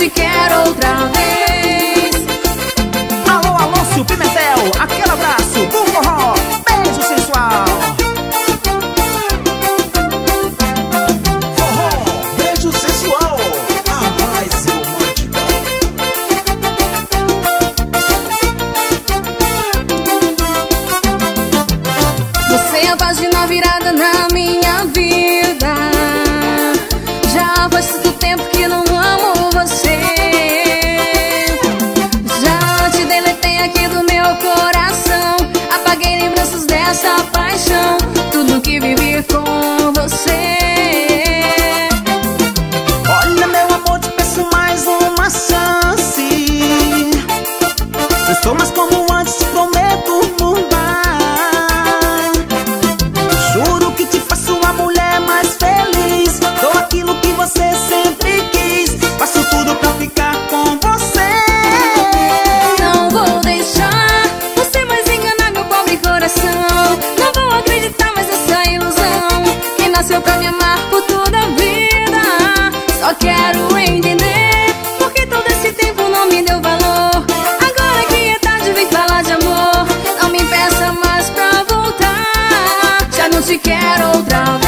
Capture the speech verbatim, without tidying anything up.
te quero outra vez. Alô, Alôncio Pimentel, aquele abraço do forró, beijo sensual. Forró, beijo sensual, a mais romântica. Você é a página virada na minha vida. Já faz tanto tempo que não amo você. Já te deletei aqui do meu coração. Apaguei lembranças dessa paixão. Tudo que vivi com você. Olha, meu amor, te peço mais uma chance. Eu sou mais como antes, te prometo mudar. Juro que te faço a mulher mais feliz. Dou aquilo que você sempre quis. Faço tudo pra ficar com você. Não vou deixar você mais enganar meu pobre coração. Não vou acreditar mais nessa ilusão que nasceu pra me amar por toda a vida. Só quero entender por que todo esse tempo não me deu valor. Agora que é tarde, vem falar de amor. Não me peça mais pra voltar. Já não te quero outra vez.